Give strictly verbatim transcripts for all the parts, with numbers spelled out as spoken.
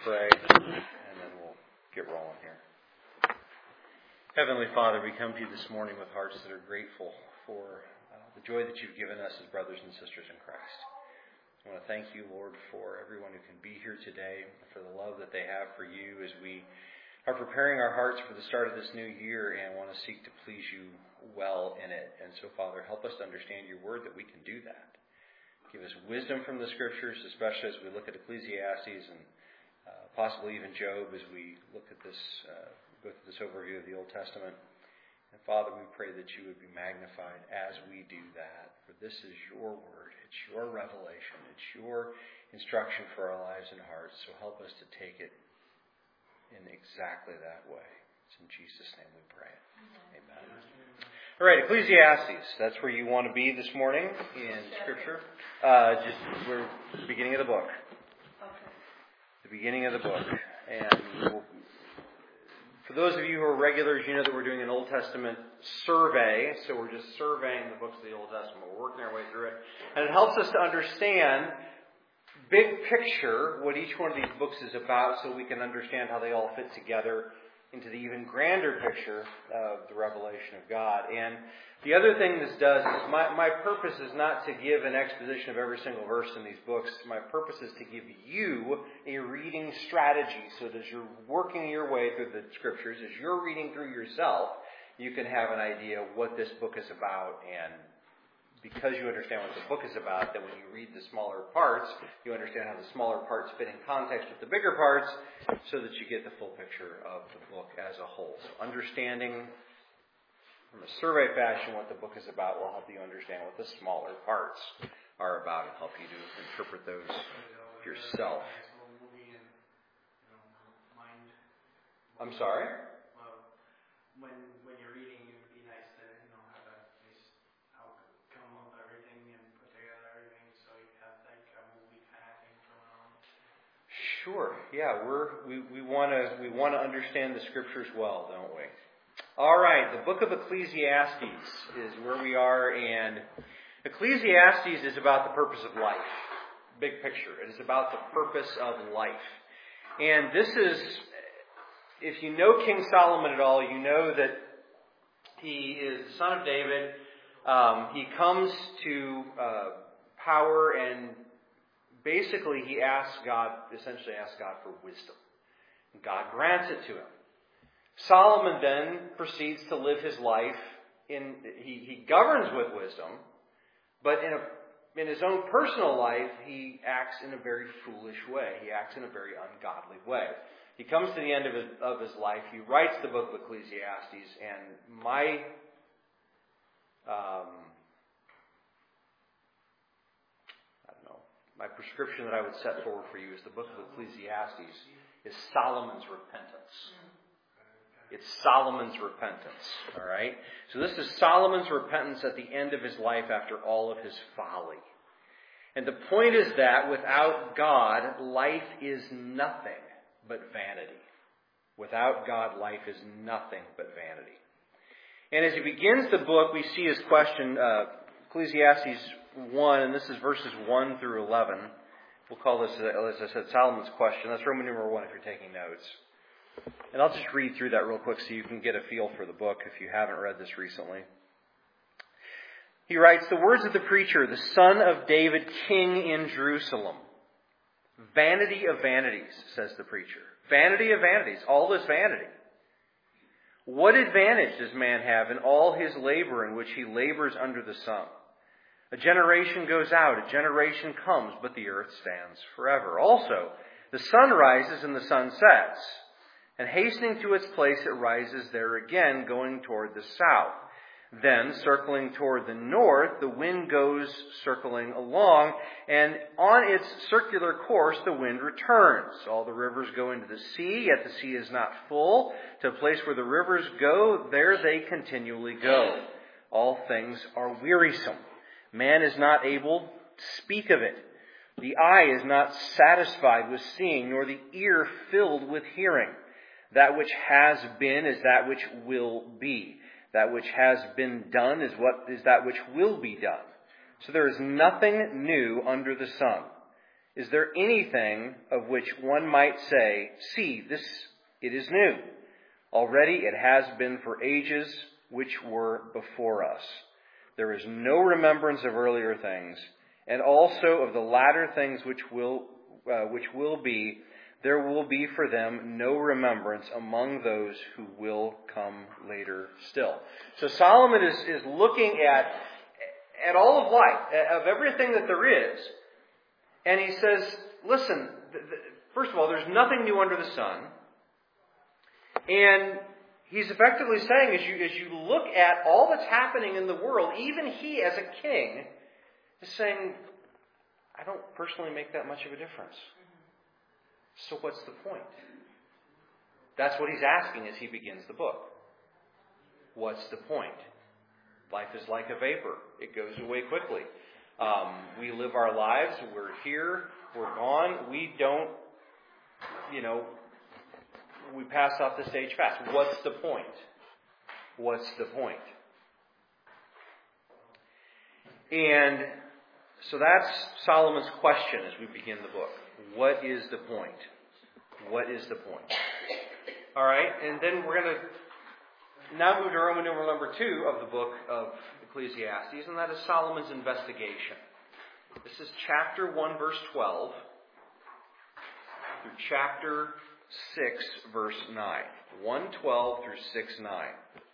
pray, and then we'll get rolling here. Heavenly Father, we come to you this morning with hearts that are grateful for uh, the joy that you've given us as brothers and sisters in Christ. I want to thank you, Lord, for everyone who can be here today, for the love that they have for you as we are preparing our hearts for the start of this new year and want to seek to please you well in it. And so, Father, help us to understand your word that we can do that. Give us wisdom from the Scriptures, especially as we look at Ecclesiastes and uh, possibly even Job as we look at this, uh, go through this overview of the Old Testament. And Father, we pray that you would be magnified as we do that. For this is your word. It's your revelation. It's your instruction for our lives and hearts. So help us to take it in exactly that way. It's in Jesus' name we pray. Amen. All right, Ecclesiastes. That's where you want to be this morning in Scripture. Uh, just we're at the beginning of the book. Okay. The beginning of the book. And we'll, for those of you who are regulars, you know that we're doing an Old Testament survey. So we're just surveying the books of the Old Testament. We're working our way through it. And it helps us to understand big picture what each one of these books is about so we can understand how they all fit together into the even grander picture of the revelation of God. And the other thing this does is my, my purpose is not to give an exposition of every single verse in these books. My purpose is to give you a reading strategy so that as you're working your way through the Scriptures, as you're reading through yourself, you can have an idea of what this book is about. And because you understand what the book is about, then when you read the smaller parts, you understand how the smaller parts fit in context with the bigger parts so that you get the full picture of the book as a whole. So understanding from a survey fashion what the book is about will help you understand what the smaller parts are about and help you to interpret those yourself. I'm sorry? Well, when when you're reading, it would be nice to you know have a nice outcome of everything and put together everything, so you have like a movie kind of thing going on. Sure. Yeah, we're we we want to we want to understand the Scriptures well, don't we? All right, the book of Ecclesiastes is where we are, and Ecclesiastes is about the purpose of life. Big picture. It is about the purpose of life. And this is, if you know King Solomon at all, you know that he is the son of David. Um, he comes to uh, power, and basically he asks God, essentially asks God for wisdom. God grants it to him. Solomon then proceeds to live his life in, he, he governs with wisdom, but in a, in his own personal life, he acts in a very foolish way. He acts in a very ungodly way. He comes to the end of his, of his life. He writes the book of Ecclesiastes, and my, um, I don't know, my prescription that I would set forward for you is the book of Ecclesiastes is Solomon's repentance. It's Solomon's repentance, all right? So this is Solomon's repentance at the end of his life after all of his folly. And the point is that without God, life is nothing but vanity. Without God, life is nothing but vanity. And as he begins the book, we see his question, uh, Ecclesiastes one, and this is verses one through eleven. We'll call this, as I said, Solomon's question. That's Roman numeral one if you're taking notes. And I'll just read through that real quick so you can get a feel for the book if you haven't read this recently. He writes, "The words of the preacher, the son of David, king in Jerusalem. Vanity of vanities, says the preacher. Vanity of vanities, all is vanity. What advantage does man have in all his labor in which he labors under the sun? A generation goes out, a generation comes, but the earth stands forever. Also, the sun rises and the sun sets, and hastening to its place it rises there again, going toward the south. Then, circling toward the north, the wind goes circling along, and on its circular course the wind returns. All the rivers go into the sea, yet the sea is not full. To a place where the rivers go, there they continually go. All things are wearisome. Man is not able to speak of it. The eye is not satisfied with seeing, nor the ear filled with hearing. That which has been is that which will be. That which has been done is what is that which will be done. So there is nothing new under the sun. Is there anything of which one might say, see, this, it is new. Already it has been for ages which were before us. There is no remembrance of earlier things, and also of the latter things which will, uh, which will be. There will be for them no remembrance among those who will come later still. So Solomon is, is looking at, at all of life, of everything that there is. And he says, listen, th- th- first of all, there's nothing new under the sun. And he's effectively saying, as you, as you look at all that's happening in the world, even he as a king is saying, I don't personally make that much of a difference. So what's the point? That's what he's asking as he begins the book. What's the point? Life is like a vapor. It goes away quickly. Um, we live our lives. We're here. We're gone. We don't, you know, we pass off the stage fast. What's the point? What's the point? And so that's Solomon's question as we begin the book. What is the point? What is the point? All right, and then we're going to now move to Roman numeral number two of the book of Ecclesiastes, and that is Solomon's investigation. This is chapter one, verse twelve, through chapter six, verse nine. one twelve through six nine.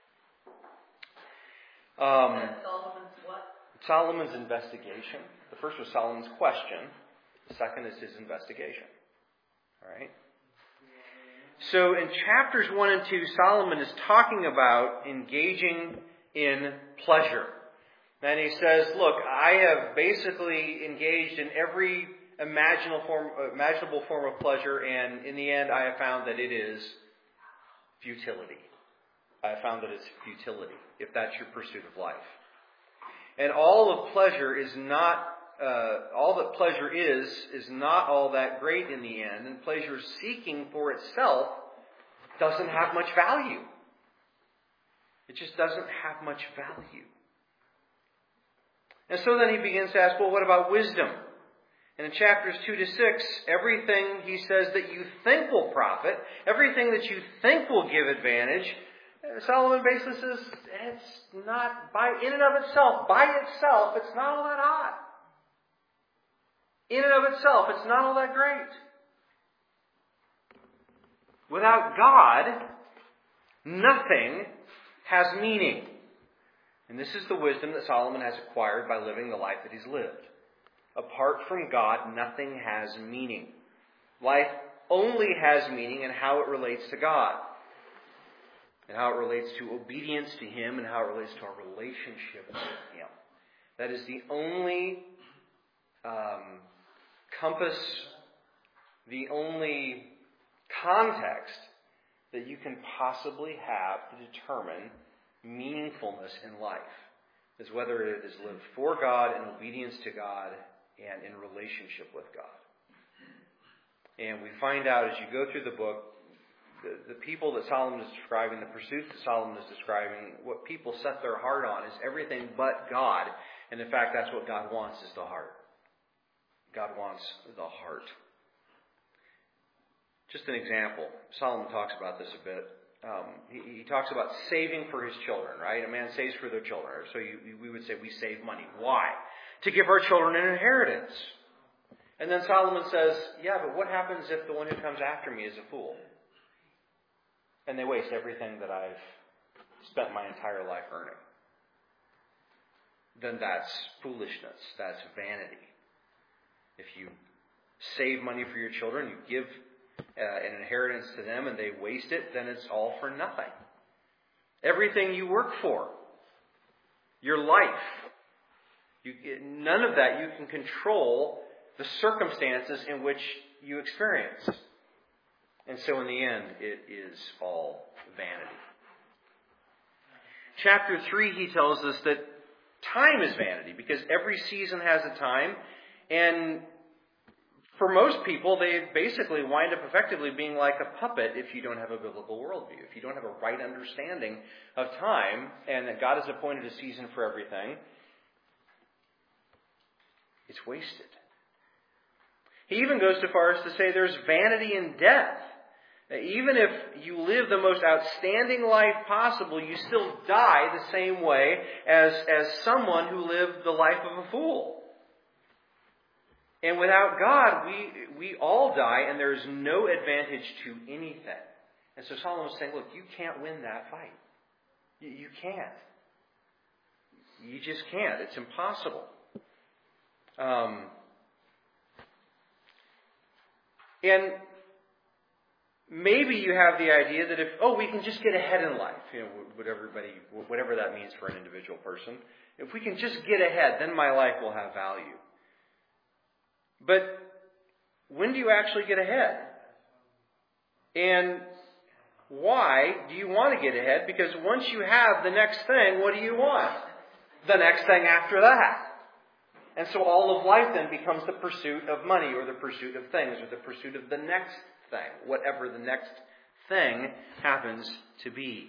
Um, Solomon's what? Solomon's investigation. The first was Solomon's question. The second is his investigation. All right. So in chapters one and two, Solomon is talking about engaging in pleasure. And he says, look, I have basically engaged in every imaginable form, imaginable form of pleasure, and in the end I have found that it is futility. I have found that it's futility, if that's your pursuit of life. And all of pleasure is not, uh, all that pleasure is, is not all that great in the end. And pleasure seeking for itself doesn't have much value. It just doesn't have much value. And so then he begins to ask, well, what about wisdom? And in chapters two to six, everything he says that you think will profit, everything that you think will give advantage, Solomon basically says it's not, by in and of itself, by itself, it's not all that hot. In and of itself, it's not all that great. Without God, nothing has meaning. And this is the wisdom that Solomon has acquired by living the life that he's lived. Apart from God, nothing has meaning. Life only has meaning in how it relates to God, and how it relates to obedience to Him, and how it relates to our relationship with Him. That is the only um, compass, the only context that you can possibly have to determine meaningfulness in life, is whether it is lived for God in obedience to God and in relationship with God. And we find out as you go through the book, the, the people that Solomon is describing, the pursuits that Solomon is describing, what people set their heart on is everything but God. And in fact, that's what God wants, is the heart. God wants the heart. Just an example. Solomon talks about this a bit. Um, he, he talks about saving for his children, right? A man saves for their children. So you, we would say we save money. Why? To give our children an inheritance. And then Solomon says, yeah, but what happens if the one who comes after me is a fool? And they waste everything that I've spent my entire life earning. Then that's foolishness. That's vanity. If you save money for your children, you give uh, an inheritance to them and they waste it, then it's all for nothing. Everything you work for, your life, you, none of that you can control the circumstances in which you experience. And so in the end, it is all vanity. Chapter three, he tells us that time is vanity, because every season has a time. And for most people, they basically wind up effectively being like a puppet if you don't have a biblical worldview. If you don't have a right understanding of time, and that God has appointed a season for everything, it's wasted. He even goes so far as to say there's vanity in death. Even if you live the most outstanding life possible, you still die the same way as, as someone who lived the life of a fool. And without God, we, we all die, and there is no advantage to anything. And so Solomon's saying, look, you can't win that fight. You, you can't. You just can't. It's impossible. Um, and maybe you have the idea that if, oh, we can just get ahead in life, you know, what everybody, whatever that means for an individual person. If we can just get ahead, then my life will have value. But when do you actually get ahead? And why do you want to get ahead? Because once you have the next thing, what do you want? The next thing after that. And so all of life then becomes the pursuit of money or the pursuit of things or the pursuit of the next thing, whatever the next thing happens to be.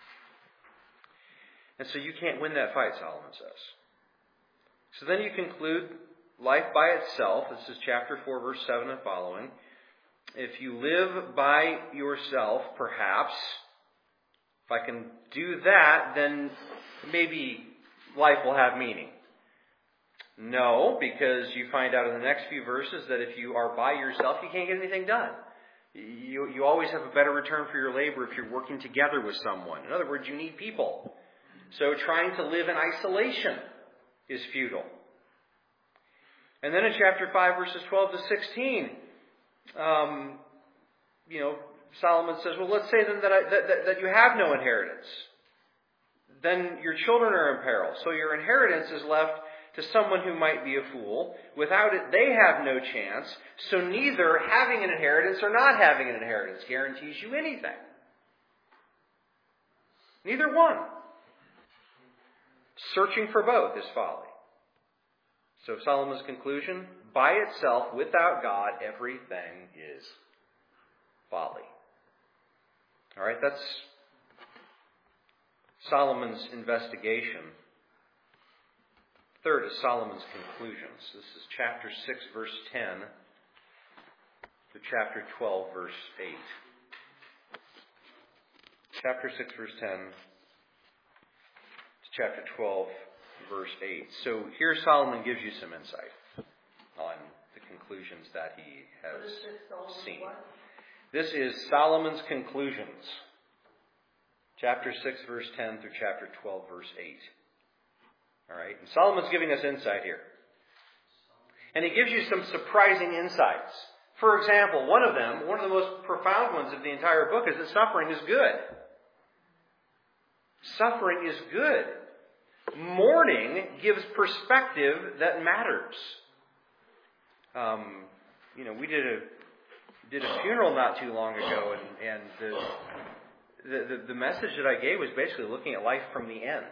And so you can't win that fight, Solomon says. So then you conclude life by itself. This is chapter four, verse seven and following. If you live by yourself, perhaps, if I can do that, then maybe life will have meaning. No, because you find out in the next few verses that if you are by yourself, you can't get anything done. You, you always have a better return for your labor if you're working together with someone. In other words, you need people. So trying to live in isolation is futile. And then in chapter five, verses twelve to sixteen, um, you know, Solomon says, well, let's say then that, I, that, that, that you have no inheritance. Then your children are in peril. So your inheritance is left to someone who might be a fool. Without it, they have no chance. So neither having an inheritance or not having an inheritance guarantees you anything. Neither one. Searching for both is folly. So Solomon's conclusion, by itself, without God, everything is folly. All right, that's Solomon's investigation. Third is Solomon's conclusions. This is chapter six, verse ten to chapter twelve, verse eight. Chapter six, verse ten to chapter twelve, verse eight. So here Solomon gives you some insight on the conclusions that he has seen. This is Solomon's conclusions. Chapter six, verse ten through chapter twelve, verse eight. All right, and Solomon's giving us insight here. And he gives you some surprising insights. For example, one of them, one of the most profound ones of the entire book, is that suffering is good. Suffering is good. Mourning gives perspective that matters. Um, you know, we did a did a funeral not too long ago, and, and the, the the message that I gave was basically looking at life from the end.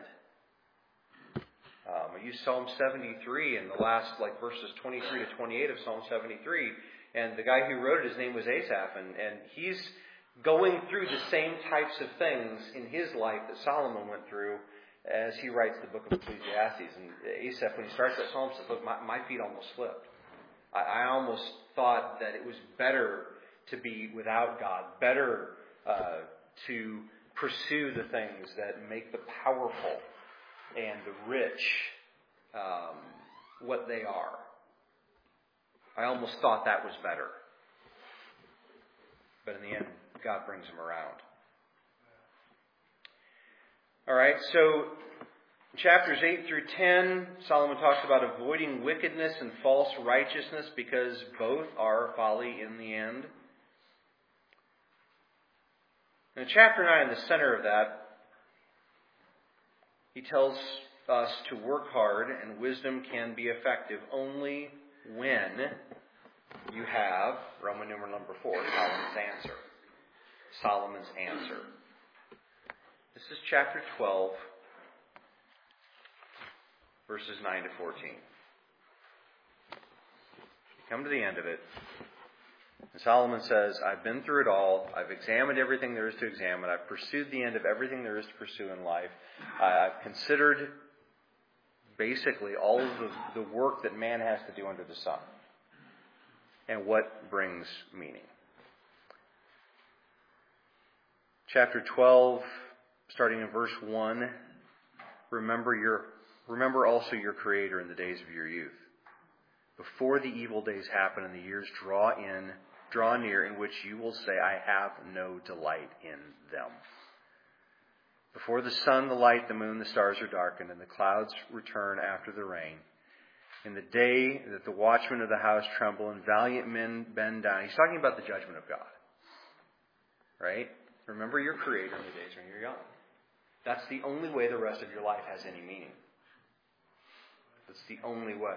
Um, I used Psalm seventy-three in the last, like, verses twenty-three to twenty-eight of Psalm seventy-three. And the guy who wrote it, his name was Asaph. And, and he's going through the same types of things in his life that Solomon went through as he writes the book of Ecclesiastes. And Asaph, when he starts that psalm, says, look, my, my feet almost slipped. I, I almost thought that it was better to be without God, better uh, to pursue the things that make the powerful and the rich um, what they are. I almost thought that was better. But in the end, God brings him around. All right, so chapters eight through ten, Solomon talks about avoiding wickedness and false righteousness because both are folly in the end. And in chapter nine, in the center of that, he tells us to work hard, and wisdom can be effective only when you have, Roman numeral number four, Solomon's answer. Solomon's answer. This is chapter twelve, verses nine to fourteen. You come to the end of it, and Solomon says, I've been through it all. I've examined everything there is to examine. I've pursued the end of everything there is to pursue in life. I've considered basically all of the, the work that man has to do under the sun. and what brings meaning. Chapter twelve, starting in verse one, remember your remember also your Creator in the days of your youth, before the evil days happen and the years draw in, draw near, in which you will say, I have no delight in them. Before the sun, the light, the moon, the stars are darkened, and the clouds return after the rain. In the day that the watchmen of the house tremble and valiant men bend down. He's talking about the judgment of God. Right? Remember your Creator in the days when you're young. That's the only way the rest of your life has any meaning. That's the only way.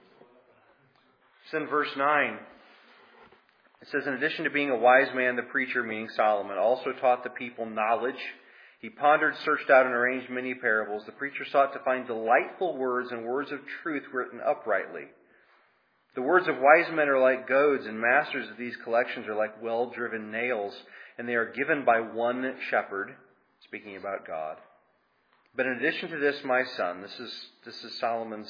So in verse nine, it says, in addition to being a wise man, the preacher, meaning Solomon, also taught the people knowledge. He pondered, searched out, and arranged many parables. The preacher sought to find delightful words and words of truth written uprightly. The words of wise men are like goads, and masters of these collections are like well-driven nails, and they are given by one shepherd, speaking about God. But in addition to this, my son, this is this is Solomon's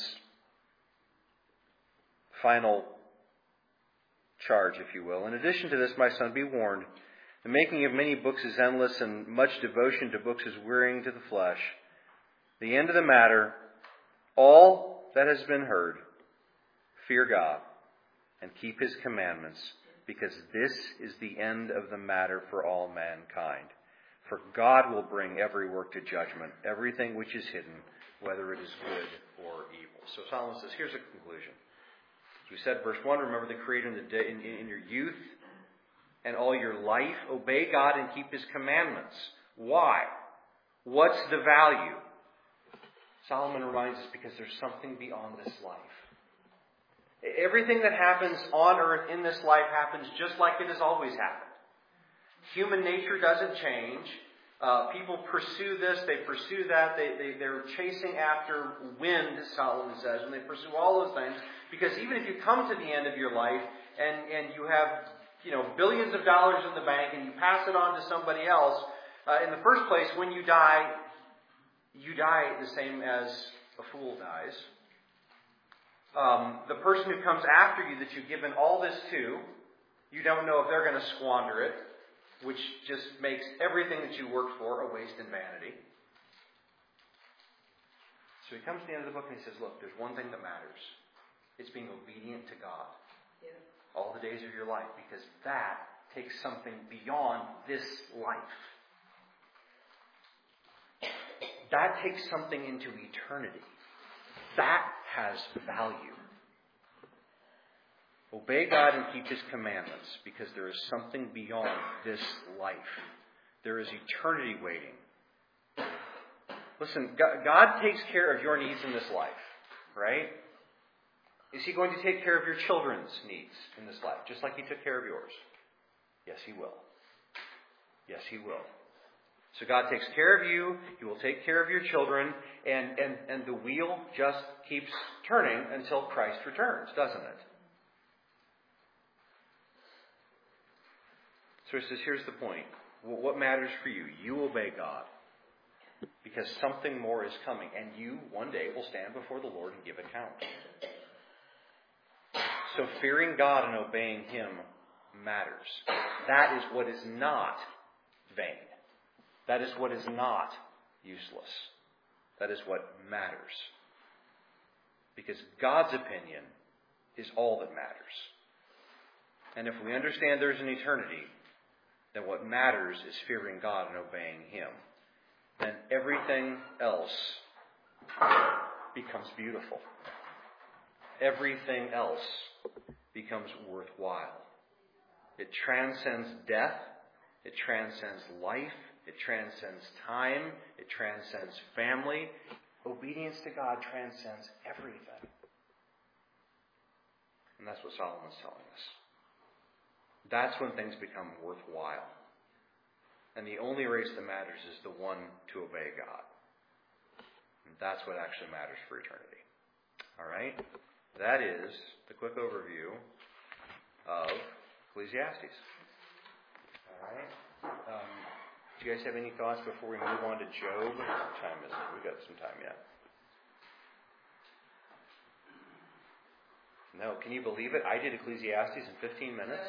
final charge, if you will. In addition to this, my son, be warned. The making of many books is endless, and much devotion to books is wearying to the flesh. The end of the matter, all that has been heard, fear God and keep His commandments, because this is the end of the matter for all mankind. For God will bring every work to judgment, everything which is hidden, whether it is good or evil. So Solomon says, here's a conclusion. As we said, verse one, remember the Creator in, the day, in, in your youth and all your life. Obey God and keep His commandments. Why? What's the value? Solomon reminds us because there's something beyond this life. Everything that happens on earth in this life happens just like it has always happened. Human nature doesn't change. Uh, people pursue this, they pursue that, they, they, they're chasing after wind, Solomon says, and they pursue all those things. Because even if you come to the end of your life and, and you have, you know, billions of dollars in the bank and you pass it on to somebody else, uh, in the first place, when you die, you die the same as a fool dies. Um, the person who comes after you that you've given all this to, you don't know if they're going to squander it, which just makes everything that you worked for a waste and vanity. So he comes to the end of the book and he says, look, there's one thing that matters. It's being obedient to God. Yeah. All the days of your life, because that takes something beyond this life. That takes something into eternity. That has value. Obey God and keep His commandments, because there is something beyond this life. There is eternity waiting. Listen, God takes care of your needs in this life, right? Is He going to take care of your children's needs in this life, just like He took care of yours? Yes, He will. Yes, He will. So God takes care of you, He will take care of your children, and, and, and the wheel just keeps turning until Christ returns, doesn't it? So he says, here's the point. What matters for you? You obey God, because something more is coming, and you one day will stand before the Lord and give account. So fearing God and obeying Him matters. That is what is not vain. That is what is not useless. That is what matters. Because God's opinion is all that matters. And if we understand there's an eternity, then what matters is fearing God and obeying Him. Then everything else becomes beautiful. Everything else becomes worthwhile. It transcends death. It transcends life. It transcends time. It transcends family. Obedience to God transcends everything. And that's what Solomon's telling us. That's when things become worthwhile. And the only race that matters is the one to obey God. And that's what actually matters for eternity. All right? That is the quick overview of Ecclesiastes. All right? Um, do you guys have any thoughts before we move on to Job? What time is it? We've got some time yet. No, can you believe it? I did Ecclesiastes in fifteen minutes.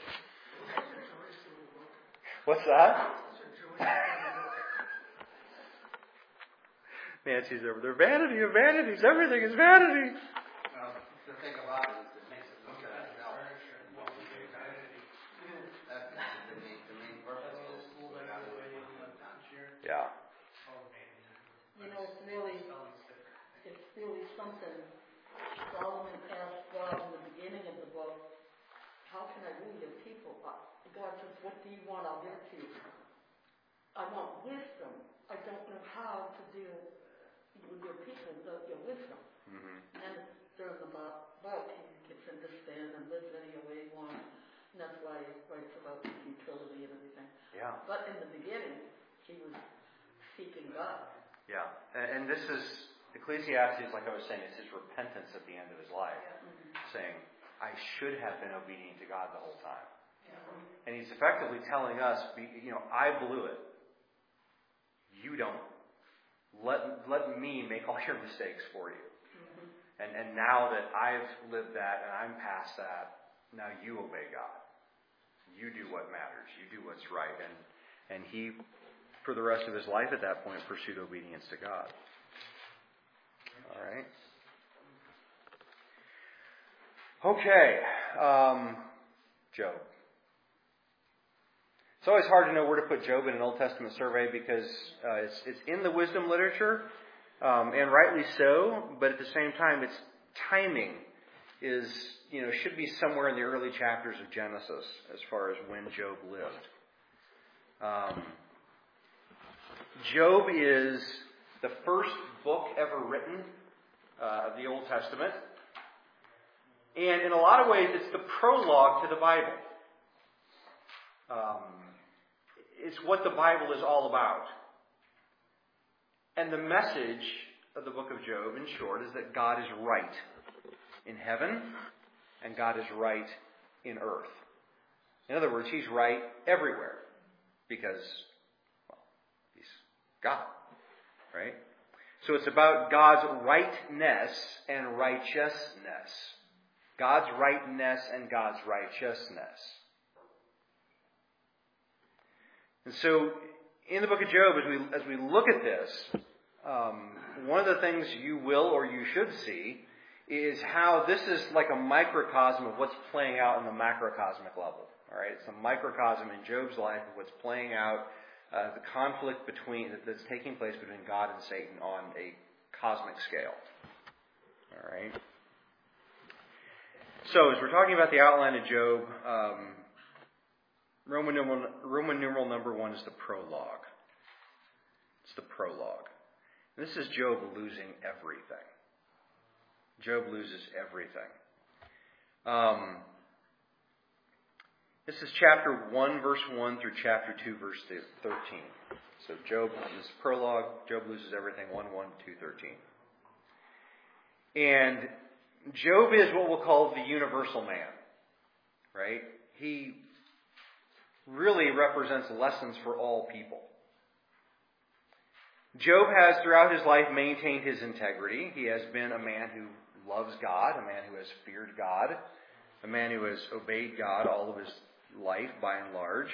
What's that? Nancy's over there. Vanity of vanities. Everything is vanity. Uh, the thing about it is it makes it look at itself and what we do. That's the main, the main purpose is without it. Yeah. You know, it's really, it's really something. Solomon asked God in the beginning of the book, how can I rule your people? God says, what do you want? I'll give it to you. I want wisdom. I don't know how to deal with your people without your wisdom. Mm-hmm. And during the bout, he gets into sin and lives any way he wants. And that's why he writes about futility and everything. Yeah. But in the beginning, he was seeking God. Yeah. And, and this is, Ecclesiastes, like I was saying, it's his repentance at the end of his life. Mm-hmm. Saying, I should have been obedient to God the whole time. Yeah. And he's effectively telling us, you know, I blew it. You don't. Let let me make all your mistakes for you. Mm-hmm. And and now that I've lived that and I'm past that, now you obey God. You do what matters. You do what's right. And and he, for the rest of his life at that point, pursued obedience to God. All right. Okay. Um, Job. It's always hard to know where to put Job in an Old Testament survey because uh, it's it's in the wisdom literature, um, and rightly so. But at the same time, its timing is you know should be somewhere in the early chapters of Genesis as far as when Job lived. Um, Job is the first book ever written uh, of the Old Testament, and in a lot of ways, it's the prologue to the Bible. Um, It's what the Bible is all about. And the message of the book of Job, in short, is that God is right in heaven and God is right in earth. In other words, he's right everywhere because, well, he's God, right? So it's about God's rightness and righteousness. God's rightness and God's righteousness. And so, in the book of Job, as we as we look at this, um, one of the things you will or you should see is how this is like a microcosm of what's playing out on the macrocosmic level. All right, it's a microcosm in Job's life of what's playing out, uh, the conflict between that's taking place between God and Satan on a cosmic scale. All right. So, as we're talking about the outline of Job. Um, Roman numeral, Roman numeral number one is the prologue. It's the prologue. And this is Job losing everything. Job loses everything. Um, this is chapter one, verse one through chapter two, verse thirteen. So Job, this prologue, Job loses everything, one, one, two, thirteen. And Job is what we'll call the universal man. Right? He really represents lessons for all people. Job has, throughout his life, maintained his integrity. He has been a man who loves God, a man who has feared God, a man who has obeyed God all of his life, by and large.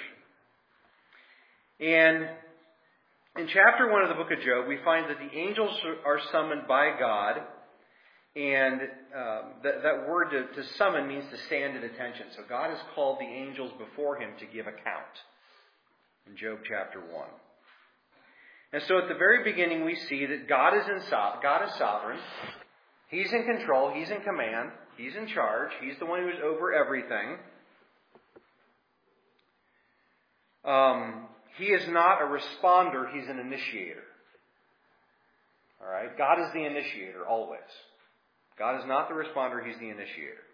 And in chapter one of the book of Job, we find that the angels are summoned by God. And um, that, that word to, to summon means to stand at attention. So God has called the angels before him to give account in Job chapter one. And so at the very beginning we see that God is in so- God is sovereign. He's in control. He's in command. He's in charge. He's the one who is over everything. Um, he is not a responder. He's an initiator. All right? God is the initiator always. God is not the responder, he's the initiator.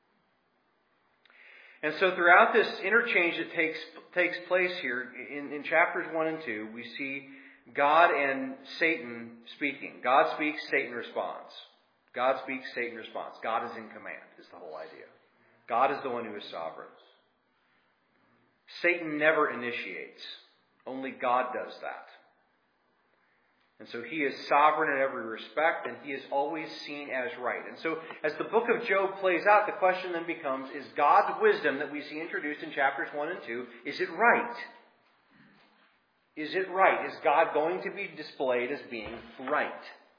And so throughout this interchange that takes takes place here, in, in chapters one and two, we see God and Satan speaking. God speaks, Satan responds. God speaks, Satan responds. God is in command, is the whole idea. God is the one who is sovereign. Satan never initiates. Only God does that. And so he is sovereign in every respect, and he is always seen as right. And so as the book of Job plays out, the question then becomes, is God's wisdom that we see introduced in chapters one and two, is it right? Is it right? Is God going to be displayed as being right?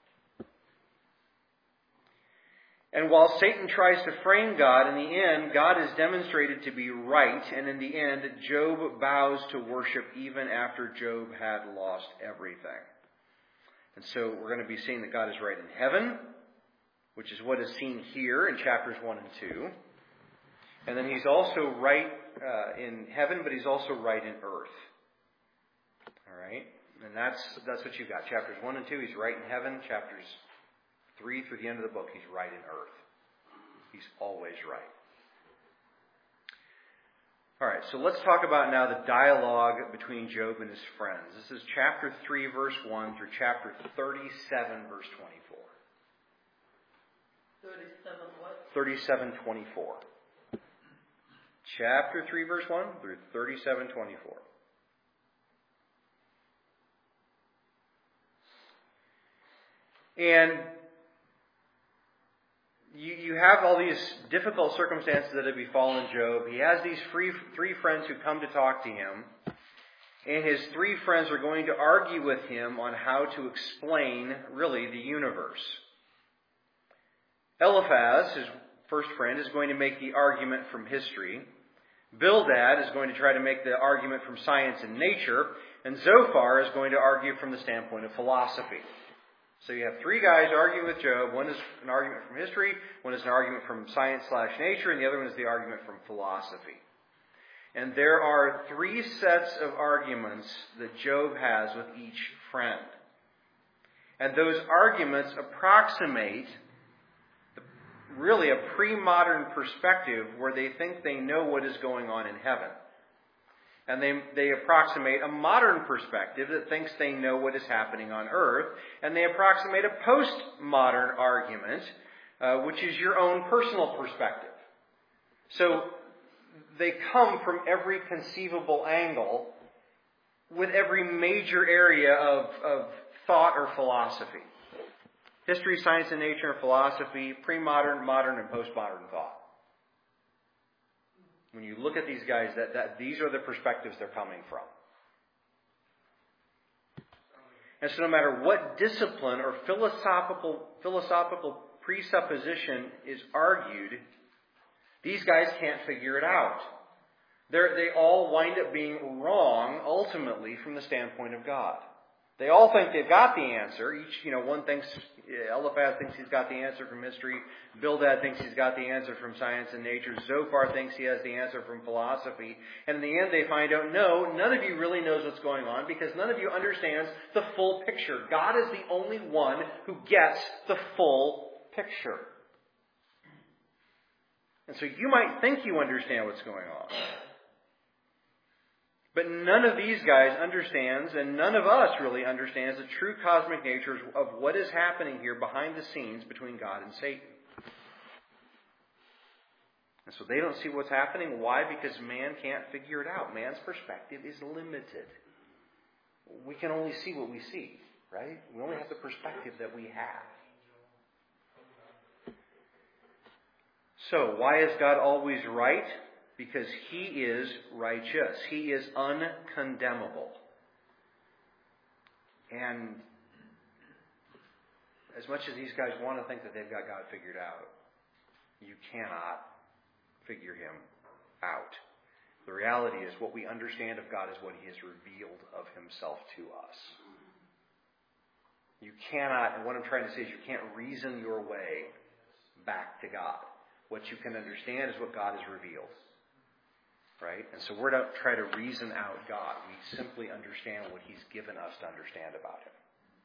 And while Satan tries to frame God, in the end, God is demonstrated to be right. And in the end, Job bows to worship even after Job had lost everything. And so we're going to be seeing that God is right in heaven, which is what is seen here in chapters one and two. And then he's also right uh, in heaven, but he's also right in earth. All right? And that's that's what you've got. Chapters one and two, he's right in heaven. Chapters three through the end of the book, he's right in earth. He's always right. All right, so let's talk about now the dialogue between Job and his friends. This is chapter three, verse one through chapter thirty-seven, verse twenty-four. Thirty-seven what? Thirty-seven, twenty-four. Chapter three, verse one through thirty-seven, twenty-four. And You, you have all these difficult circumstances that have befallen Job. He has these three, three friends who come to talk to him. And his three friends are going to argue with him on how to explain, really, the universe. Eliphaz, his first friend, is going to make the argument from history. Bildad is going to try to make the argument from science and nature. And Zophar is going to argue from the standpoint of philosophy. So you have three guys arguing with Job. One is an argument from history, one is an argument from science slash nature, and the other one is the argument from philosophy. And there are three sets of arguments that Job has with each friend. And those arguments approximate really a pre-modern perspective where they think they know what is going on in heaven. And they, they approximate a modern perspective that thinks they know what is happening on earth. And they approximate a postmodern argument, uh, which is your own personal perspective. So they come from every conceivable angle with every major area of, of thought or philosophy. History, science and nature, and philosophy, pre-modern, modern, and postmodern thought. When you look at these guys, that, that these are the perspectives they're coming from. And so no matter what discipline or philosophical philosophical presupposition is argued, these guys can't figure it out. They're, they all wind up being wrong, ultimately, from the standpoint of God. They all think they've got the answer. Each, you know, one thinks, Eliphaz thinks he's got the answer from history. Bildad thinks he's got the answer from science and nature. Zophar thinks he has the answer from philosophy. And in the end they find out, no, none of you really knows what's going on because none of you understands the full picture. God is the only one who gets the full picture. And so you might think you understand what's going on. But none of these guys understands, and none of us really understands the true cosmic nature of what is happening here behind the scenes between God and Satan. And so they don't see what's happening. Why? Because man can't figure it out. Man's perspective is limited. We can only see what we see, right? We only have the perspective that we have. So, why is God always right? Because He is righteous. He is uncondemnable. And as much as these guys want to think that they've got God figured out, you cannot figure Him out. The reality is what we understand of God is what He has revealed of Himself to us. You cannot, and what I'm trying to say is you can't reason your way back to God. What you can understand is what God has revealed. Right? And so we're not trying to reason out God. We simply understand what He's given us to understand about Him.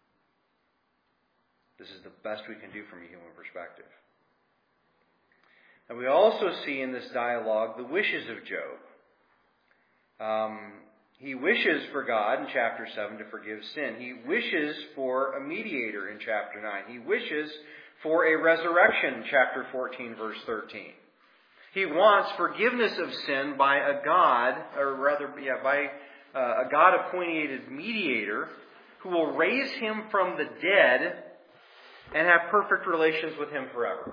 This is the best we can do from a human perspective. And we also see in this dialogue the wishes of Job. Um, he wishes for God in chapter seven to forgive sin. He wishes for a mediator in chapter nine. He wishes for a resurrection in chapter fourteen, verse thirteen. He wants forgiveness of sin by a God, or rather, yeah, by uh, a God-appointed mediator who will raise him from the dead and have perfect relations with him forever.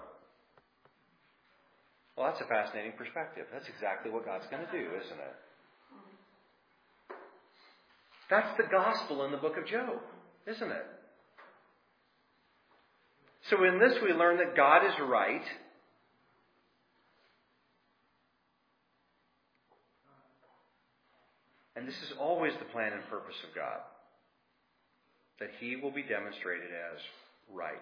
Well, that's a fascinating perspective. That's exactly what God's going to do, isn't it? That's the gospel in the book of Job, isn't it? So in this we learn that God is right. And this is always the plan and purpose of God. That He will be demonstrated as right.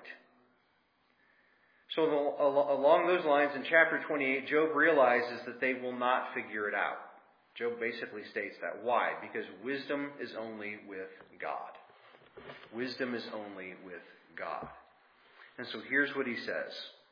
So along those lines, in chapter twenty-eight, Job realizes that they will not figure it out. Job basically states that. Why? Because wisdom is only with God. Wisdom is only with God. And so here's what he says.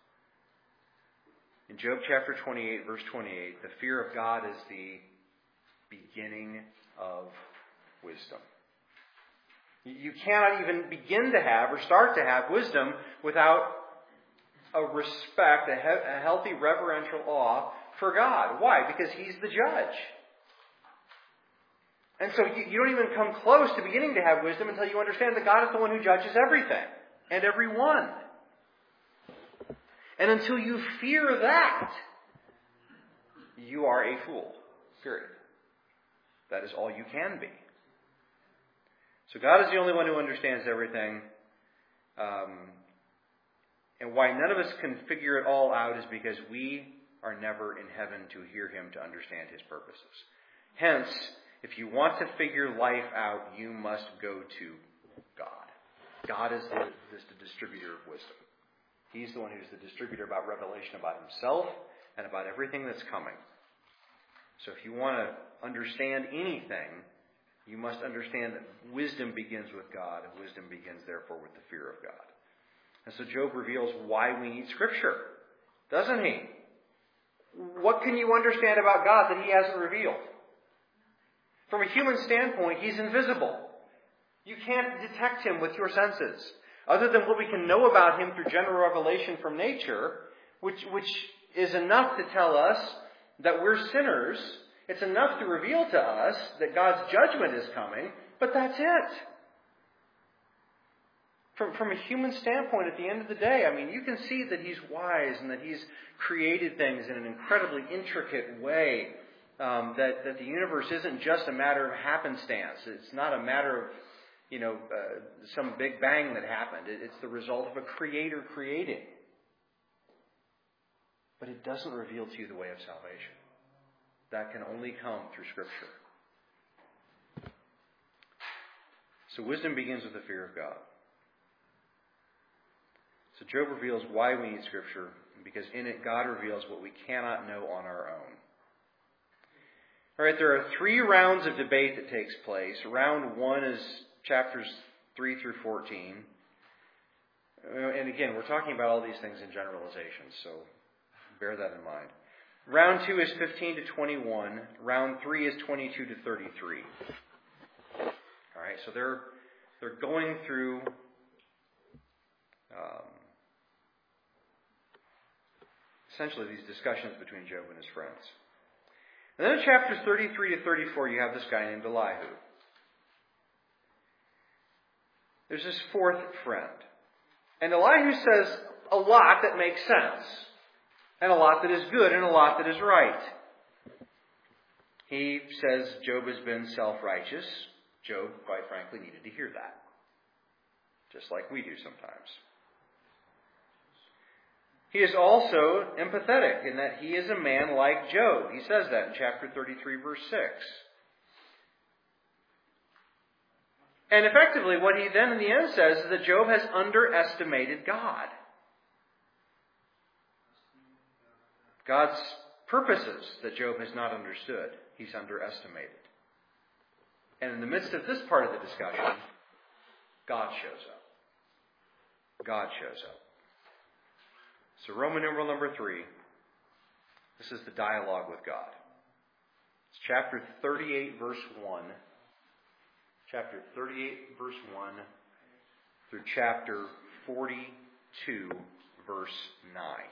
In Job chapter twenty-eight, verse twenty-eight, the fear of God is the beginning of wisdom. You cannot even begin to have or start to have wisdom without a respect, a, he- a healthy reverential awe for God. Why? Because He's the judge. And so you, you don't even come close to beginning to have wisdom until you understand that God is the one who judges everything and everyone. And until you fear that, you are a fool. Period. That is all you can be. So God is the only one who understands everything. Um, and why none of us can figure it all out is because we are never in heaven to hear Him, to understand His purposes. Hence, if you want to figure life out, you must go to God. God is the, is the distributor of wisdom. He's the one who's the distributor about revelation about Himself and about everything that's coming. So if you want to understand anything, you must understand that wisdom begins with God, and wisdom begins, therefore, with the fear of God. And so Job reveals why we need Scripture, doesn't he? What can you understand about God that He hasn't revealed? From a human standpoint, He's invisible. You can't detect Him with your senses, other than what we can know about Him through general revelation from nature, which, which is enough to tell us that we're sinners. It's enough to reveal to us that God's judgment is coming, but that's it. From, from a human standpoint, at the end of the day, I mean, you can see that He's wise and that He's created things in an incredibly intricate way. Um, that, that the universe isn't just a matter of happenstance. It's not a matter of, you know, uh, some big bang that happened. It, it's the result of a creator creating. But it doesn't reveal to you the way of salvation. That can only come through Scripture. So wisdom begins with the fear of God. So Job reveals why we need Scripture, because in it God reveals what we cannot know on our own. All right, there are three rounds of debate that takes place. Round one is chapters three through fourteen. And again, we're talking about all these things in generalizations, so bear that in mind. Round two is fifteen to twenty-one. Round three is twenty-two to thirty-three. All right, so they're they're going through um, essentially these discussions between Job and his friends. And then in chapters thirty-three to thirty-four, you have this guy named Elihu. There's this fourth friend. And Elihu says a lot that makes sense. And a lot that is good and a lot that is right. He says Job has been self-righteous. Job, quite frankly, needed to hear that. Just like we do sometimes. He is also empathetic in that he is a man like Job. He says that in chapter thirty-three, verse six. And effectively, what he then in the end says is that Job has underestimated God. God's purposes that Job has not understood, he's underestimated. And in the midst of this part of the discussion, God shows up. God shows up. So Roman numeral number three, this is the dialogue with God. It's chapter thirty-eight, verse one. Chapter thirty-eight, verse one, through chapter forty-two, verse nine.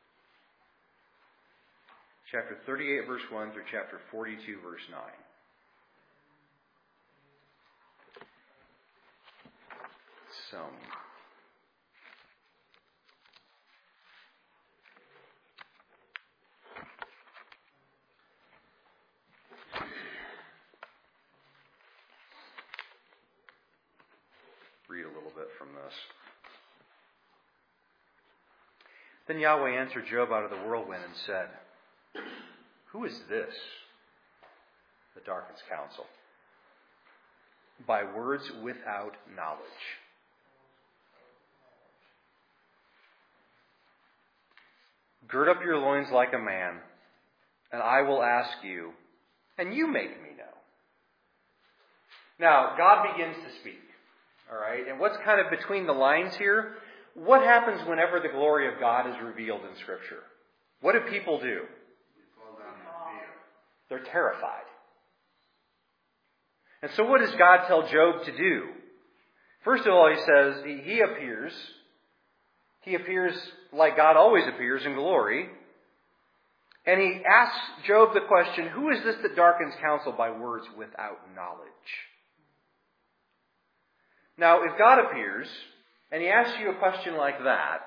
Chapter thirty-eight, verse one, through chapter forty-two, verse nine. some. Read a little bit from this. Then Yahweh answered Job out of the whirlwind and said, "Who is this that darkens counsel by words without knowledge?" Gird up your loins like a man, and I will ask you, and you make me know. Now, God begins to speak. All right, and what's kind of between the lines here? What happens whenever the glory of God is revealed in Scripture? What do people do? They're terrified. And so what does God tell Job to do? First of all, he says, he, he appears. He appears like God always appears in glory. And he asks Job the question, who is this that darkens counsel by words without knowledge? Now, if God appears, and he asks you a question like that,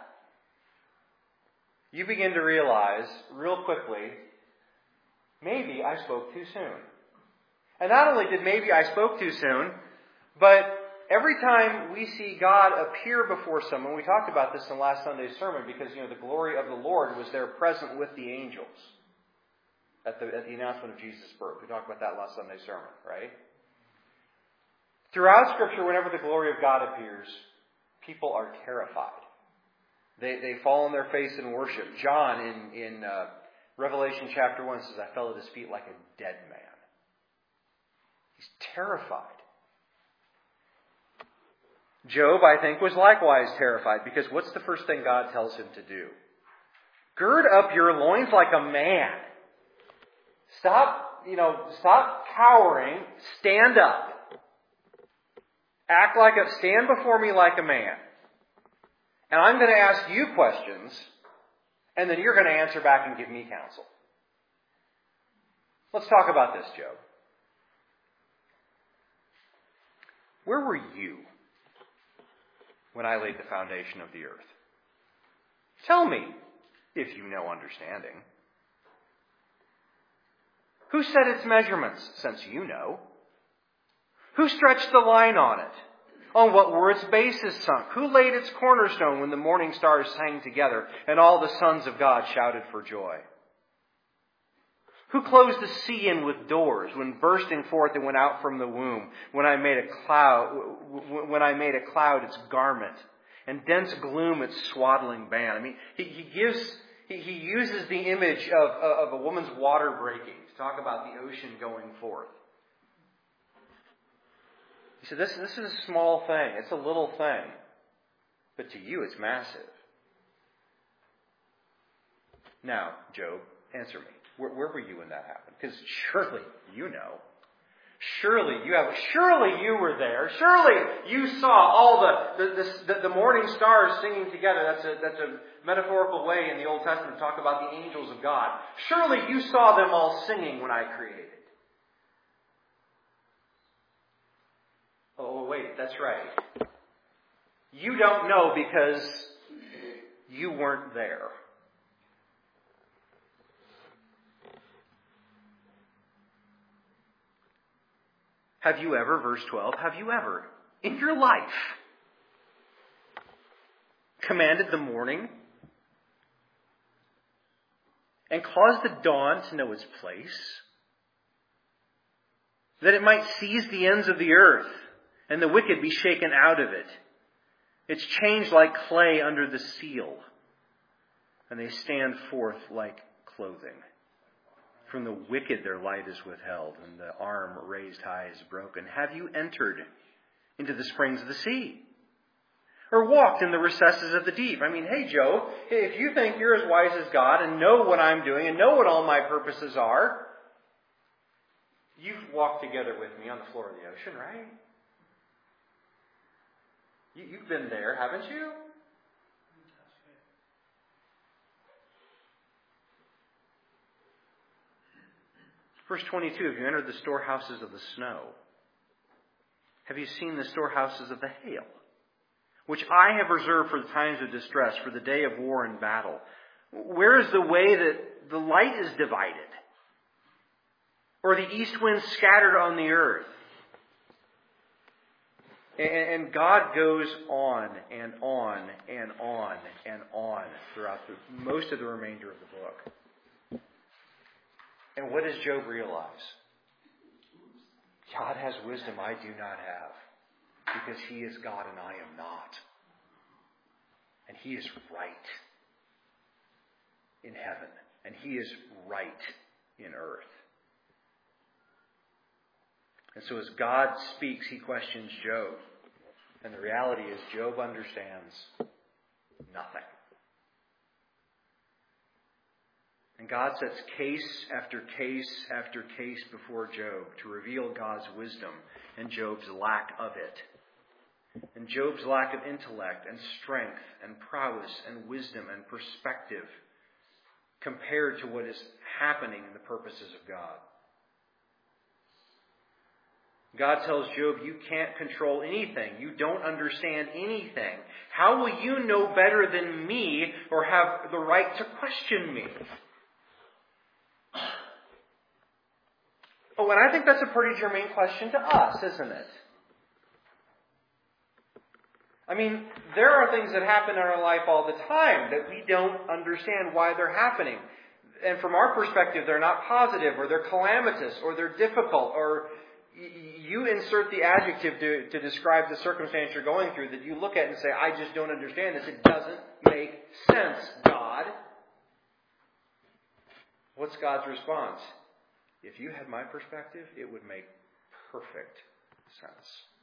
you begin to realize real quickly, maybe I spoke too soon. And not only did maybe I spoke too soon, but every time we see God appear before someone, we talked about this in last Sunday's sermon, because, you know, the glory of the Lord was there present with the angels at the, at the announcement of Jesus' birth. We talked about that last Sunday's sermon, right? Throughout Scripture, whenever the glory of God appears, people are terrified. They they fall on their face in worship. John in, in uh, Revelation chapter one says, "I fell at his feet like a dead man." He's terrified. Job, I think, was likewise terrified, because what's the first thing God tells him to do? Gird up your loins like a man. Stop, you know, stop cowering. Stand up. Act like a, stand before me like a man. And I'm going to ask you questions, and then you're going to answer back and give me counsel. Let's talk about this, Job. Where were you when I laid the foundation of the earth? Tell me, if you know understanding. Who set its measurements, since you know? Who stretched the line on it? On what were its bases sunk? Who laid its cornerstone when the morning stars sang together and all the sons of God shouted for joy? Who closed the sea in with doors when bursting forth it went out from the womb? When I made a cloud, when I made a cloud its garment, and dense gloom its swaddling band. I mean, he, he gives, he, he uses the image of, of a woman's water breaking to talk about the ocean going forth. He said, this, this is a small thing. It's a little thing. But to you, it's massive. Now, Job, answer me. Where, where were you when that happened? Because surely you know. Surely you have. Surely you were there. Surely you saw all the the, the, the morning stars singing together. That's a, that's a metaphorical way in the Old Testament to talk about the angels of God. Surely you saw them all singing when I created. Oh, wait, that's right. You don't know because you weren't there. Have you ever, verse twelve, have you ever, in your life, commanded the morning and caused the dawn to know its place, that it might seize the ends of the earth, and the wicked be shaken out of it? It's changed like clay under the seal, and they stand forth like clothing. From the wicked their light is withheld, and the arm raised high is broken. Have you entered into the springs of the sea, or walked in the recesses of the deep? I mean, hey, Job, if you think you're as wise as God and know what I'm doing and know what all my purposes are, you've walked together with me on the floor of the ocean, right? You, you've been there, haven't you? Verse twenty-two, have you entered the storehouses of the snow? Have you seen the storehouses of the hail? which I have reserved for the times of distress, for the day of war and battle. Where is the way that the light is divided? Or the east wind scattered on the earth? And God goes on and on and on and on throughout the, most of the remainder of the book. And what does Job realize? God has wisdom I do not have, because He is God and I am not. And He is right in heaven, and He is right in earth. And so as God speaks, He questions Job. And the reality is, Job understands nothing. And God sets case after case after case before Job to reveal God's wisdom and Job's lack of it. And Job's lack of intellect and strength and prowess and wisdom and perspective compared to what is happening in the purposes of God. God tells Job, you can't control anything. You don't understand anything. How will you know better than me or have the right to question me? Oh, and I think that's a pretty germane question to us, isn't it? I mean, there are things that happen in our life all the time that we don't understand why they're happening. And from our perspective, they're not positive, or they're calamitous, or they're difficult, or you insert the adjective to, to describe the circumstance you're going through that you look at and say, I just don't understand this. It doesn't make sense, God. What's God's response? If you had my perspective, it would make perfect sense.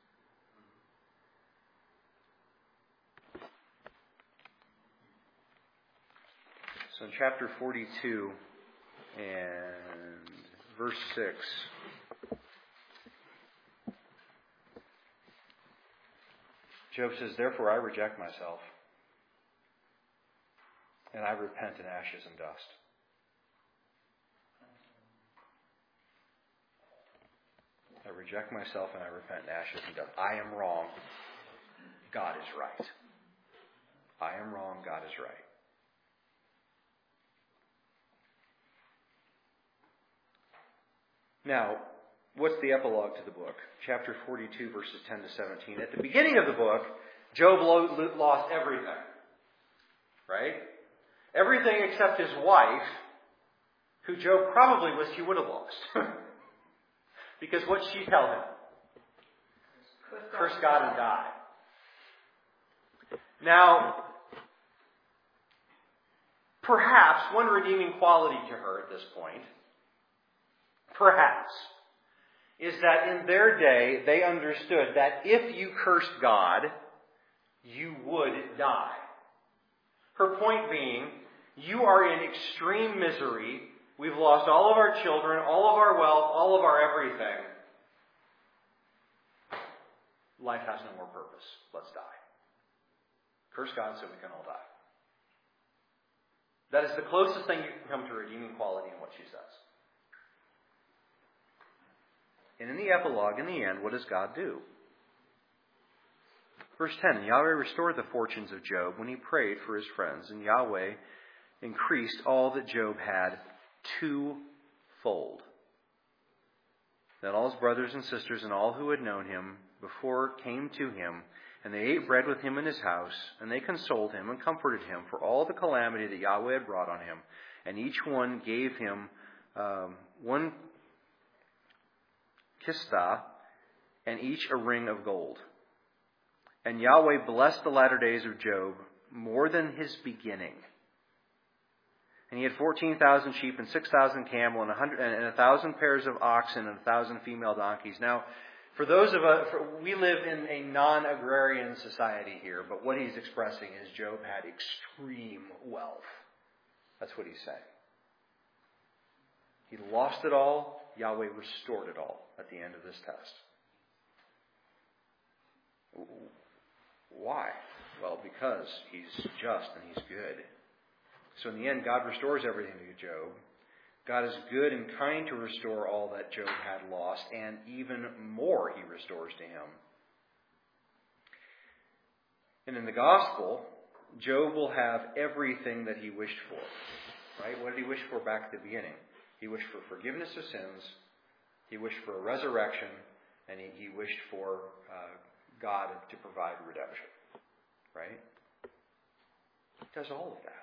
So in chapter forty-two and verse six, Job says, therefore I reject myself, and I repent in ashes and dust. I reject myself and I repent in ashes and dust. I am wrong. God is right. I am wrong. God is right. Now, what's the epilogue to the book? Chapter forty-two, verses ten to seventeen. At the beginning of the book, Job lo- lost everything. Right? Everything except his wife, who Job probably wished he would have lost. Because what did she tell him? Curse God and die. Now, perhaps one redeeming quality to her at this point, perhaps, is that in their day they understood that if you cursed God, you would die. Her point being, you are in extreme misery. We've lost all of our children, all of our wealth, all of our everything. Life has no more purpose. Let's die. Curse God so we can all die. That is the closest thing you can come to redeeming quality in what she says. And in the epilogue, in the end, what does God do? Verse ten, Yahweh restored the fortunes of Job when he prayed for his friends, and Yahweh increased all that Job had twofold. Then all his brothers and sisters and all who had known him before came to him, and they ate bread with him in his house, and they consoled him and comforted him for all the calamity that Yahweh had brought on him. And each one gave him um, one kistah, and each a ring of gold. And Yahweh blessed the latter days of Job more than his beginning. And he had fourteen thousand sheep and six thousand camel and a hundred and a thousand pairs of oxen and a thousand female donkeys. Now, for those of us, for, we live in a non-agrarian society here, but what he's expressing is Job had extreme wealth. That's what he's saying. He lost it all. Yahweh restored it all at the end of this test. Why? Well, because he's just and he's good. So in the end, God restores everything to Job. God is good and kind to restore all that Job had lost, and even more he restores to him. And in the gospel, Job will have everything that he wished for. Right? What did he wish for back at the beginning? He wished for forgiveness of sins. He wished for a resurrection. And he, he wished for uh, God to provide redemption. Right? He does all of that.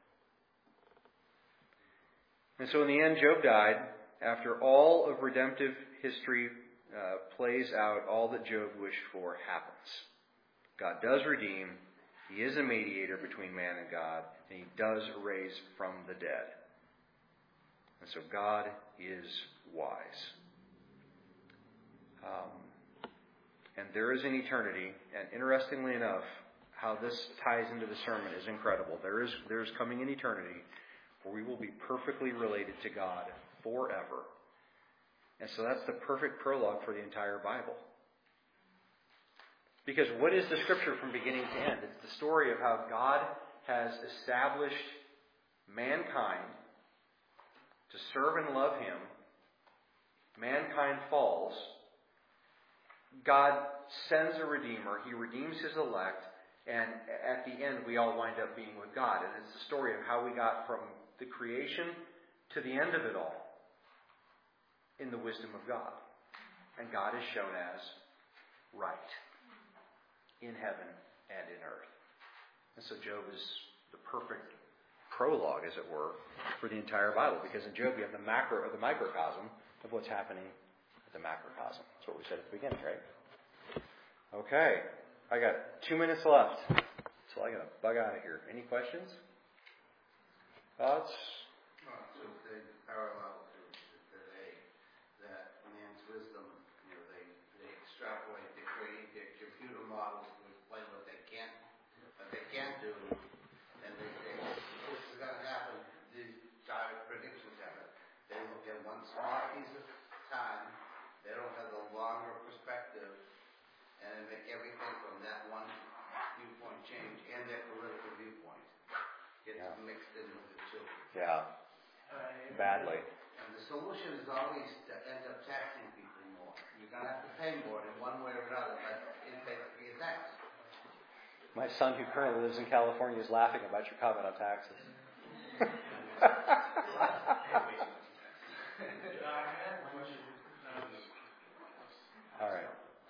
And so in the end, Job died. After all of redemptive history uh, plays out, all that Job wished for happens. God does redeem. He is a mediator between man and God. And he does raise from the dead. And so God is wise. Um, and there is an eternity. And interestingly enough, how this ties into the sermon is incredible. There is there is coming an eternity where we will be perfectly related to God forever. And so that's the perfect prologue for the entire Bible. Because what is the Scripture from beginning to end? It's the story of how God has established mankind to serve and love Him. Mankind falls. God sends a Redeemer. He redeems His elect. And at the end, we all wind up being with God. And it's the story of how we got from the creation to the end of it all in the wisdom of God. And God is shown as right in heaven and in earth. And so Job is the perfect prologue, as it were, for the entire Bible. Because in Job, we have the macro or the microcosm of what's happening at the macrocosm. That's what we said at the beginning, right? Okay. I got two minutes left. So I got to bug out of here. Any questions? Thoughts? Oh, so they parallel to today that man's wisdom, you know, they, they extrapolate, they create their computer models to explain what they can't, what they can't do, and they say, this is going to happen, these dire predictions happen. They look at one small piece of time, they don't have the longer perspective, and they make everything from that one viewpoint change and their political viewpoint gets Yeah. mixed in with it too. Yeah. Badly. And the solution is always to end up taxing people more. You're going to have to pay more in one way or another, but it's basically a tax. My son, who currently lives in California, is laughing about your comment on taxes. All right.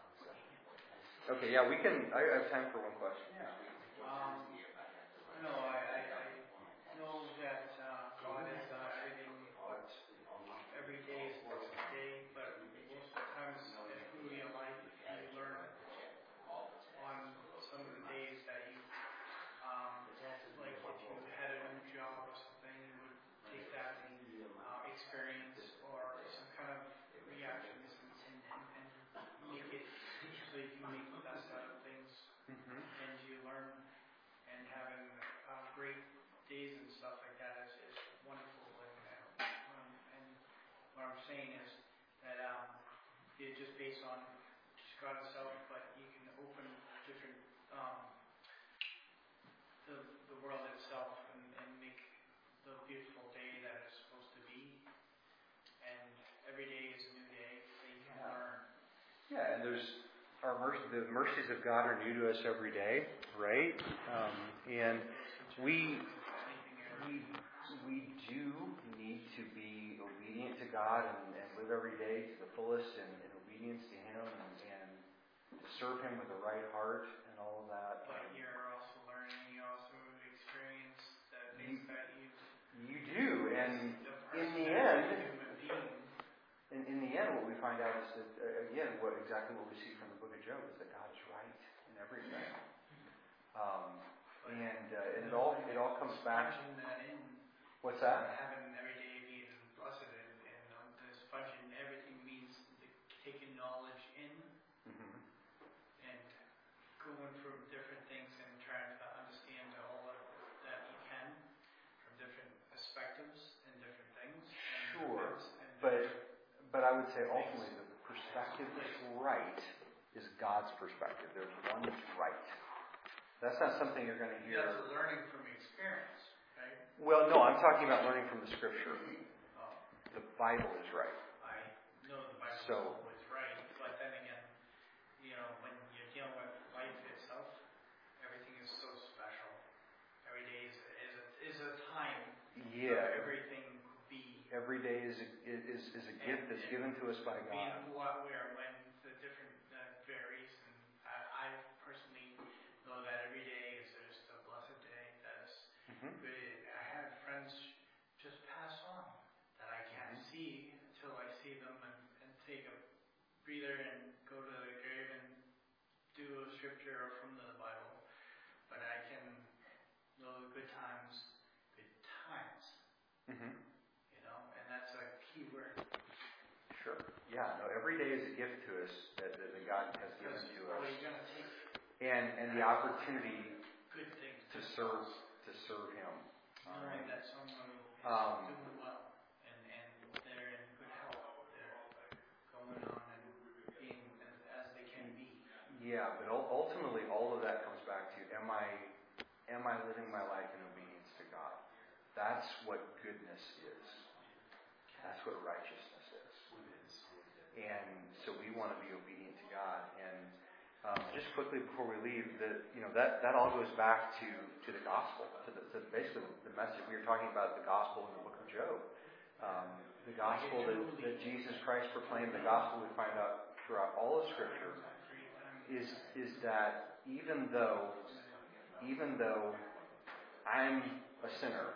Okay, yeah, we can. I have time for one question. Yeah. Um, no, I, I, I know that uh, God is uh, everything, but every day is the day. But most of the times, if you realize, you learn on some of the days that you, um, like if you had a new job or something, you would take that uh, experience or some kind of reactions and, and, and, and make it so you can make the best out of things. Mm-hmm. And you learn, and having uh, great days and stuff like that is, is wonderful. And, um, and what I'm saying is that um, it's just based on just God Himself, but you can open different um, the the world itself and, and make the beautiful day that it's supposed to be. And every day is a new day that you can learn. Yeah, and there's our mercy, the mercies of God are new to us every day, right? Um, and we we we do need to be obedient to God and, and live every day to the fullest in, in obedience to Him and, and to serve Him with the right heart and all of that. But you're also learning. You also experience the things that you. You do, and The in the person end. as a human being. In, in the end, what we find out is that, uh, again, what exactly what we see from the book of Job is that God is right in everything. Um, and uh, and it all it all comes back. Sponging that in. What's that? Having every day being blessed and, and um, the sponging everything means the, taking knowledge in Mm-hmm. and going through different things and trying to understand all of that you can from different perspectives and different things. And Sure, different- and but different- but I would say ultimately that the perspective that's right is God's perspective. There's one that's right. That's not something you're going to hear. That's learning from experience, right? Well, no, I'm talking about learning from the Scripture. Oh, The Bible is right. I know the Bible So- was right, but then again, you know, when you're dealing with life itself, everything Yeah. of everything be. Every day is a, is, is a gift that's given to us by God. Being what we are, when the different uh, varies, and I, I personally know that every day is just a blessed day. That's Mm-hmm. good. I had friends just pass on that I can't Mm-hmm. see until I see them and, and take a breather and go to the grave and do a scripture from the Bible. But I can know the good times, good times. Mm-hmm. You know, and that's a key word. Sure. Yeah. No. Every day is a gift to us that, that God has given Because to what us, are you going to take? and and the opportunity Good things to serve to serve Him. All knowing right. that someone is Um, doing well and, and they're in good health. They're going on and being as, as they can be. Yeah, but ul- ultimately, all of that comes back to: Am I am I living my life in obedience to God? That's what goodness is. That's what righteousness is. And so we want to be obedient to God. And um, just quickly before we leave, that you know that, that all goes back to, to the gospel, to, the, to basically the message we were talking about, the gospel in the book of Job. Um, the gospel that, that Jesus Christ proclaimed, the gospel we find out throughout all of Scripture, is is that even though even though I'm a sinner,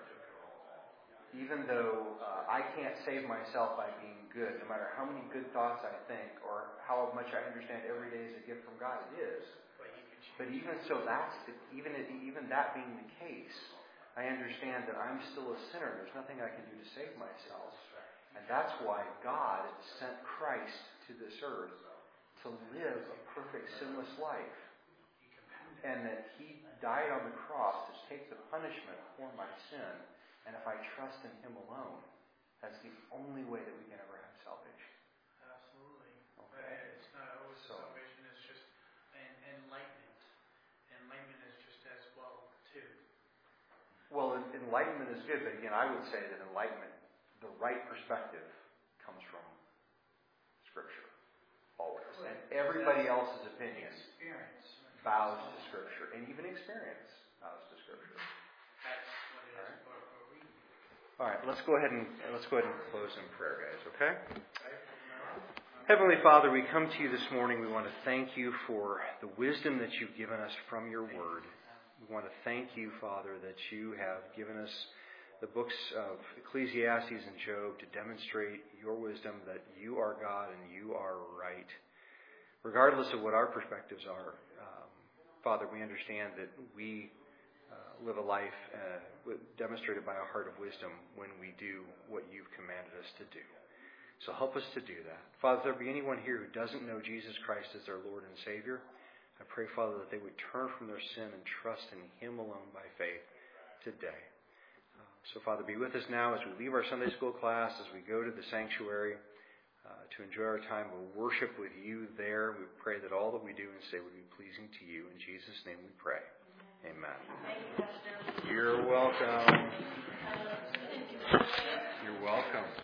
even though uh, I can't save myself by being good, no matter how many good thoughts I think or how much I understand every day is a gift from God, it is. But even so, that's the, even even that being the case, I understand that I'm still a sinner. There's nothing I can do to save myself, and that's why God sent Christ to this earth to live a perfect sinless life, and that He died on the cross to take the punishment for my sin. And if I trust in Him alone, that's the only way that we can ever have salvation. Absolutely. Okay. But it's not always So- salvation, it's just an enlightenment. Enlightenment is just as well, too. Well, en- enlightenment is good, but again, I would say that enlightenment, the right perspective, comes from Scripture, always. And everybody else's opinion Experience. bows to Scripture, and even experience bows to Scripture. That's what it is for, for reading. All right, let's go ahead and let's go ahead and close in prayer, guys. Okay. Heavenly Father, we come to you this morning. We want to thank you for the wisdom that you've given us from your Word. We want to thank you, Father, that you have given us the books of Ecclesiastes and Job to demonstrate your wisdom, that you are God and you are right. Regardless of what our perspectives are, um, Father, we understand that we uh, live a life uh, demonstrated by a heart of wisdom when we do what you've commanded us to do. So help us to do that. Father, if there be anyone here who doesn't know Jesus Christ as their Lord and Savior, I pray, Father, that they would turn from their sin and trust in Him alone by faith today. Uh, so, Father, be with us now as we leave our Sunday school class, as we go to the sanctuary uh, to enjoy our time of worship with you there. We pray that all that we do and say would be pleasing to you. In Jesus' name we pray. Amen. You're welcome. You're welcome.